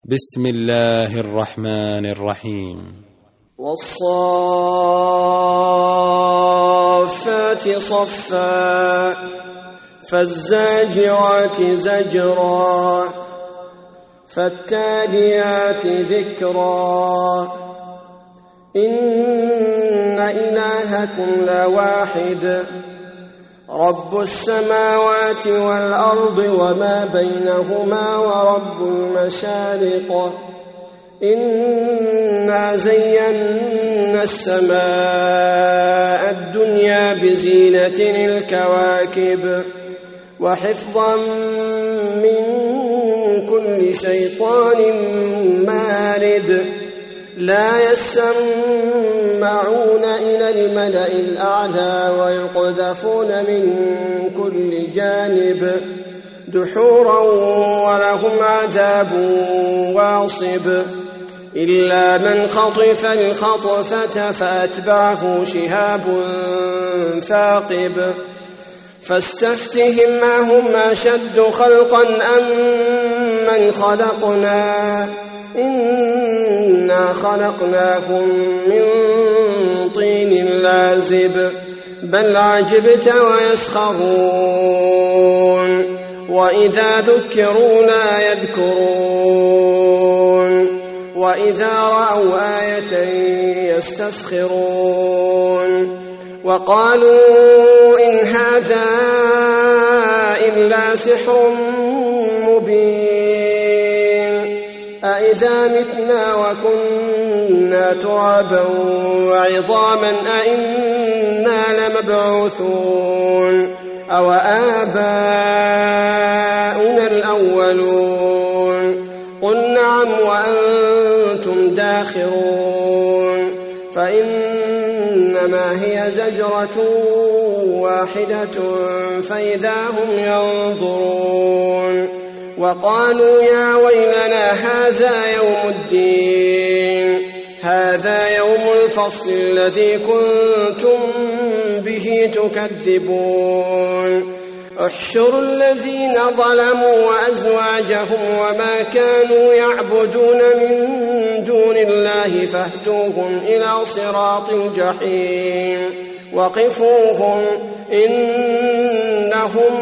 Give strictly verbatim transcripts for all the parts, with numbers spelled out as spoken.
بسم الله الرحمن الرحيم. والصافات صفا فالزاجرات زجرا فالتاليات ذكرا إن إلهكم لواحد رب السماوات والأرض وما بينهما ورب المشارق إنا زينا السماء الدنيا بزينة الكواكب وحفظا من كل شيطان مارد لا يسمعون إلى الملأ الأعلى ويقذفون من كل جانب دحورا ولهم عذاب واصب إلا من خطف الخطفة فأتبعه شهاب ثاقب فاستفتهم أهم أشد خلقا أم من خلقنا إنا خلقناهم من طين لازب بل عجبت ويسخرون وإذا ذكروا لا يذكرون وإذا رأوا آية يستسخرون وقالوا إن هذا إلا سحر مبين أإذا متنا وكنا ترابا وعظاما أإنا لمبعوثون أو آباؤنا الأولون قل نعم وأنتم داخرون فإنما هي زجرة واحدة فإذا هم ينظرون وقالوا يا ويلنا هذا يوم الدين هذا يوم الفصل الذي كنتم به تكذبون احشروا الذين ظلموا وأزواجهم وما كانوا يعبدون من دون الله فاهدوهم إلى صراط الجحيم وقفوهم إنهم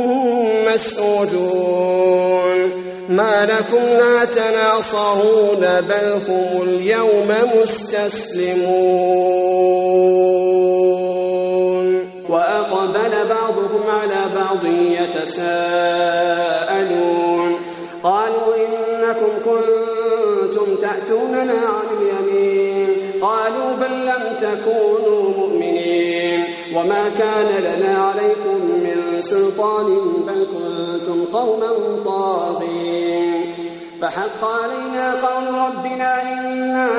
مسؤولون ما لكم لا تناصرون بل هم اليوم مستسلمون وأقبل بعضهم على بعض يتساءلون قالوا إنكم كنتم تأتوننا عن اليمين قالوا بل لم تكونوا مؤمنين وما كان لنا عليكم من سلطان بل كنتم قوما طاغين فحق علينا قول ربنا إنا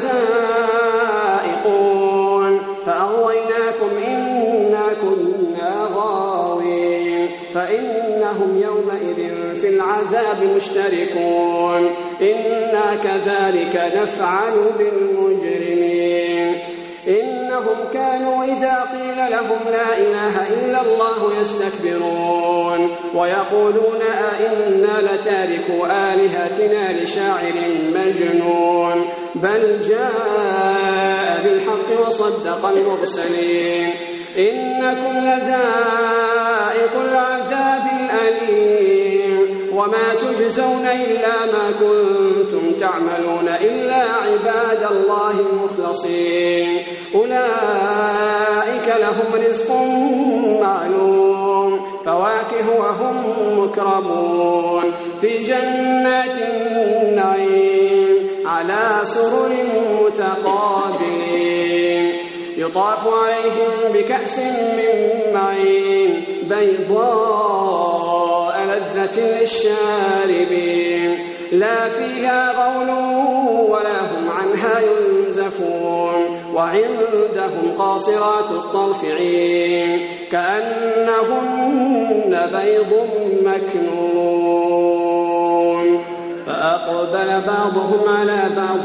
لذائقون فأغويناكم إنا كنا غاوين فإنهم يومئذ في العذاب مشتركون إنا كذلك نفعل بالمجرمين إنهم كانوا إذا قيل لهم لا إله إلا الله يستكبرون ويقولون أئنا لتاركوا آلهتنا لشاعر مجنون بل جاء بالحق وصدق المرسلين إنكم لذائق العذاب الأليم وما تجزون إلا ما كنتم تعملون إلا عباد الله المخلصين أولئك لهم رزق معلوم فواكه وهم مكرمون في جنات النعيم على سرر متقابلين يطاف عليهم بكأس من معين بيضاء لذة للشاربين لا فيها غول ولا هم عنها ينزفون وعندهم قاصرات الطرف عين كأنهن بيض مكنون فأقبل بعضهم على بعض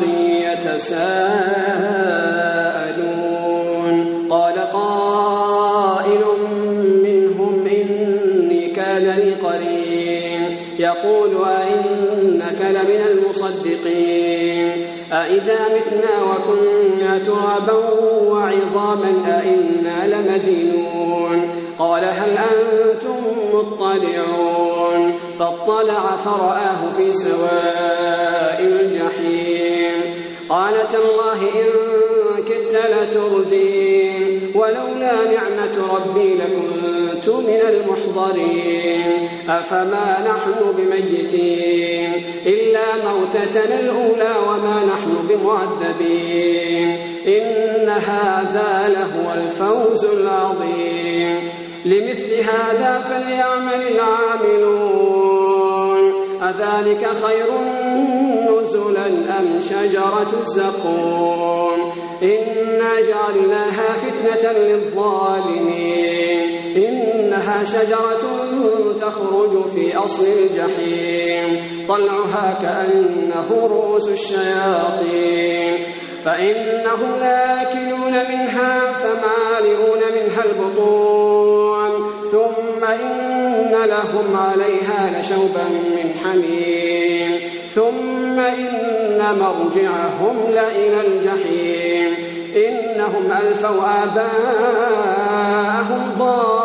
يتساءلون قال قائل منهم إني كان لي قرين يقول أئنك لمن المصدقين المصدقين أإذا متنا وكنا ترابا وعظاما أإنا لمدينون قال هل أنتم مطلعون فاطلع فرآه في سواء الجحيم قال تالله إن كدت لتردين ولولا نعمة ربي لكنت من المحضرين أفما نحن بميتين إلا موتتنا الأولى وما نحن بمعذبين إن هذا لهو الفوز العظيم لمثل هذا فليعمل العاملون أذلك خير نزلا أم شجرة الزقوم إنا جعلناها فتنة للظالمين إنها شجرة تخرج في أصل الجحيم طلعها كأنه رؤوس الشياطين فإنهم لآكلون منها فمالئون منها البطون ثم إن لهم عليها لشوبا من حميم ثم إن مرجعهم لإلى الجحيم إنهم ألفوا آباءهم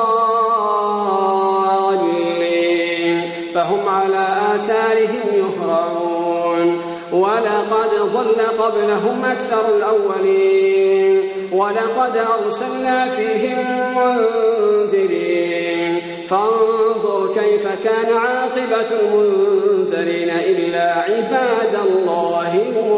ضالين فهم على آثارهم يهرعون ولقد ضل قبلهم أكثر الأولين ولقد أرسلنا فيهم منذرين فانظر كيف كان عاقبة المنذرين إلا عباد الله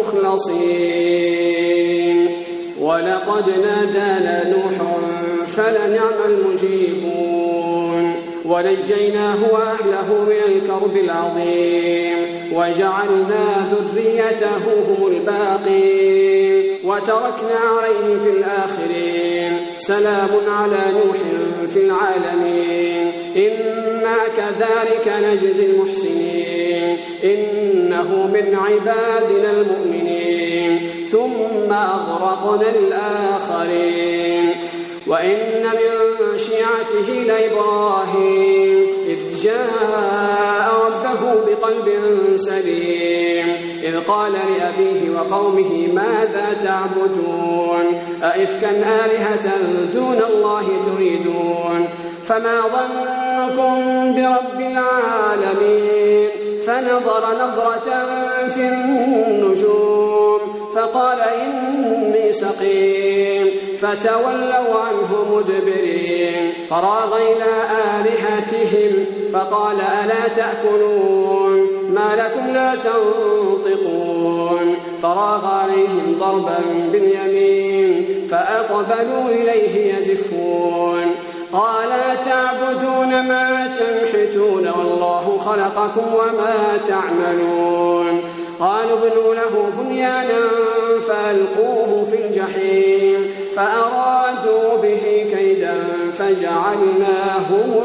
المخلصين ولقد نادانا نوح فلنعم المجيبون ونجيناه وأهله من الكرب العظيم وجعلنا ذريته هم الباقين وتركنا عليه في الآخرين سلام على نوح في العالمين إنا كذلك نجزي المحسنين إنه من عبادنا المؤمنين ثم أغرقنا الآخرين وإن من شيعته لإبراهيم إذ جاء ربه بقلب سليم إذ قال لأبيه وقومه ماذا تعبدون أئفكا آلهة دون الله تريدون فما ظنكم برب العالمين فنظر نظرة في النجوم فقال إني سقيم فتولوا عنه مدبرين فراغ إلى آلهتهم فقال ألا تأكلون ما لكم لا تنطقون فراغ عليهم ضربا باليمين فأقبلوا إليه يزفون قال تعبدون ما تنحتون والله خلقكم وما تعملون قالوا ابنوا له بنيانا فألقوه في الجحيم فأرادوا به كيدا فجعلناهم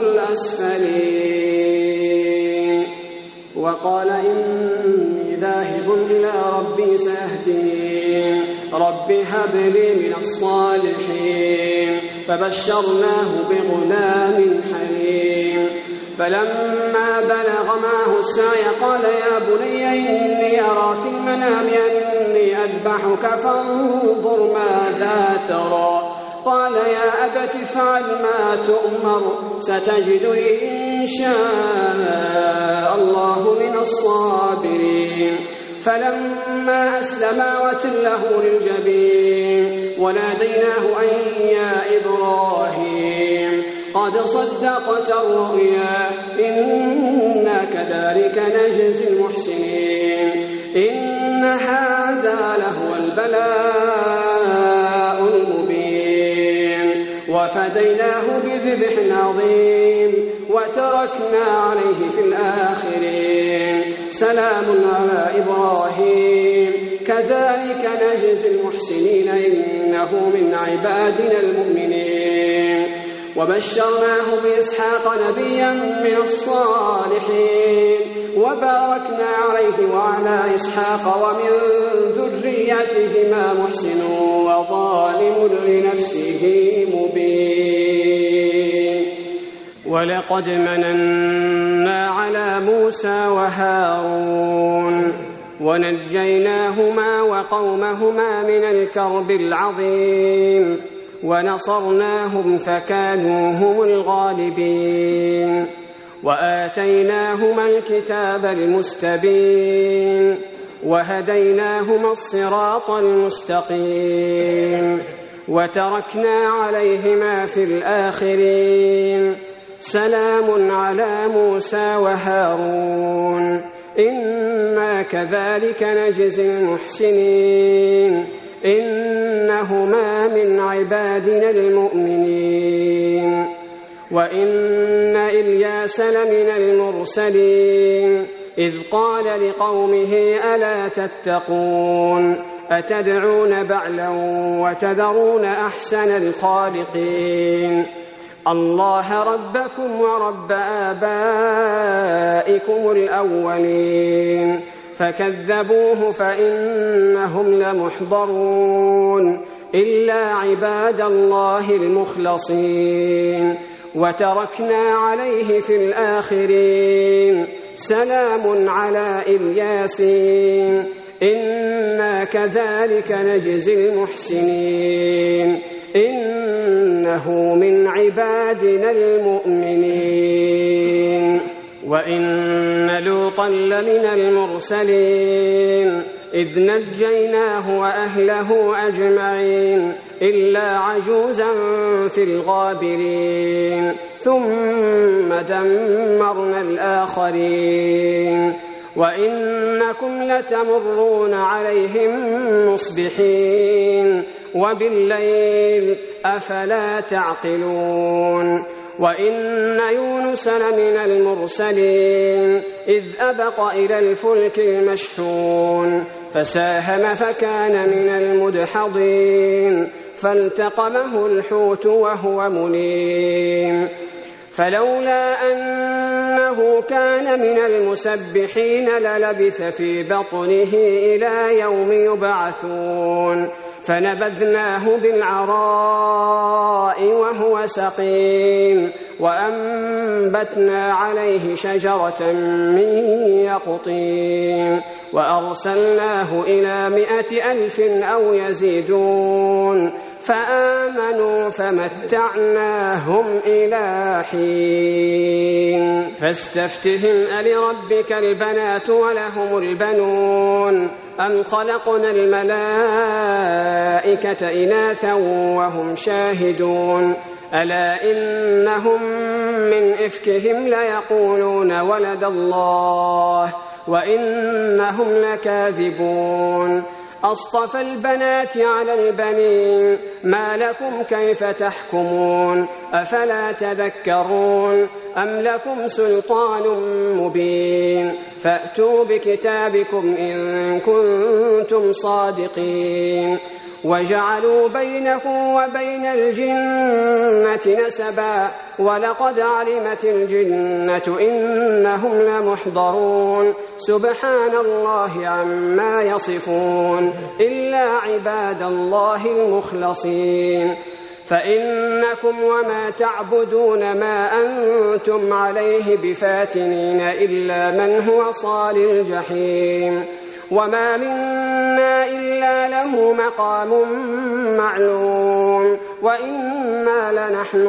الأسفلين وقال إني ذاهب إلى ربي سيهدين رب هب لي من الصالحين فبشرناه بغلام حليم فلما بلغ معه السعي قال يا بني إني أرى في المنام أني أذبحك فانظر ماذا ترى قال يا أبت افعل ما تؤمر ستجدني إن شاء الله من الصابرين فلما أسلما وتله للجبين وناديناه أن يا إبراهيم قد صدقت الرؤيا إنا كذلك نجزي المحسنين إن هذا لهو البلاء المبين وفديناه بذبح عظيم وتركنا عليه في الآخرين سلام على إبراهيم كذلك نجزي المحسنين إنه من عبادنا المؤمنين وبشرناه بإسحاق نبيا من الصالحين وباركنا عليه وعلى إسحاق ومن ذريتهما محسن وظالم لنفسه مبين ولقد مننا على موسى وهارون ونجيناهما وقومهما من الكرب العظيم ونصرناهم فكانوا هم الغالبين وآتيناهما الكتاب المستبين وهديناهما الصراط المستقيم وتركنا عليهما في الآخرين سلام على موسى وهارون إنا كذلك نجزي المحسنين إنهما من عبادنا المؤمنين وإن إلياس لمن المرسلين إذ قال لقومه ألا تتقون أتدعون بعلا وتذرون أحسن الخالقين الله ربكم ورب آبائكم الأولين فكذبوه فإنهم لمحضرون إلا عباد الله المخلصين وتركنا عليه في الآخرين سلام على الياسين إنا كذلك نجزي المحسنين إنه من عبادنا المؤمنين وإن لوطا لمن المرسلين إذ نجيناه وأهله أجمعين إلا عجوزا في الغابرين ثم دمرنا الآخرين وإنكم لتمرون عليهم مصبحين وبالليل أفلا تعقلون وإن يونس لمن المرسلين إذ أبق إلى الفلك المشحون فساهم فكان من المدحضين فالتقمه الحوت وهو مليم فلولا أنه كان من المسبحين للبث في بطنه إلى يوم يبعثون فنبذناه بالعراء وهو سقيم وأنبتنا عليه شجرة من يقطين وأرسلناه إلى مائة ألف أو يزيدون فآمنوا فمتعناهم إلى حين فاستفتهم ألربك البنات ولهم البنون أم خلقنا الملائكة إناثا وهم شاهدون ألا إنهم من إفكهم ليقولون ولد الله وإنهم لكاذبون أصطفى البنات على البنين ما لكم كيف تحكمون أفلا تذكرون أم لكم سلطان مبين فأتوا بكتابكم إن كنتم صادقين وجعلوا بينه وبين الجنة نسبا ولقد علمت الجنة إنهم لمحضرون سبحان الله عما يصفون إلا عباد الله المخلصين فإنكم وما تعبدون ما أنتم عليه بفاتنين إلا من هو صال الجحيم وما منا إلا له مقام معلوم وإنا لنحن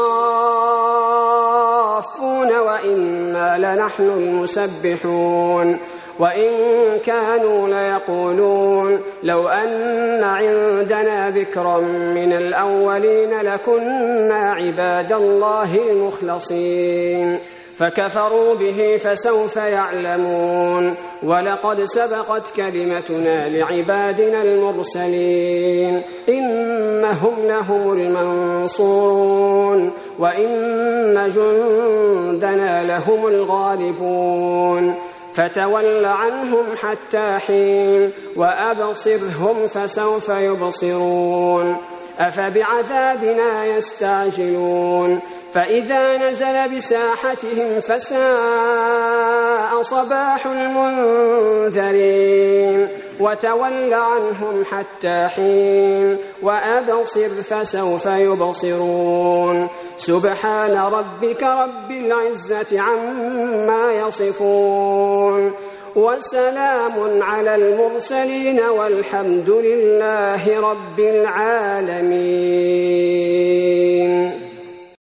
الصافون وإنا لنحن المسبحون وإن كانوا ليقولون لو أن عندنا ذكرا من الأولين لكنا عباد الله المخلصين فكفروا به فسوف يعلمون ولقد سبقت كلمتنا لعبادنا المرسلين إنهم لهم المنصورون وإن جندنا لهم الغالبون فتول عنهم حتى حين وأبصرهم فسوف يبصرون أفبعذابنا يستعجلون فإذا نزل بساحتهم فساء صباح المنذرين وتول عنهم حتى حين وأبصر فسوف يبصرون سبحان ربك رب العزة عما يصفون وسلام على المرسلين والحمد لله رب العالمين.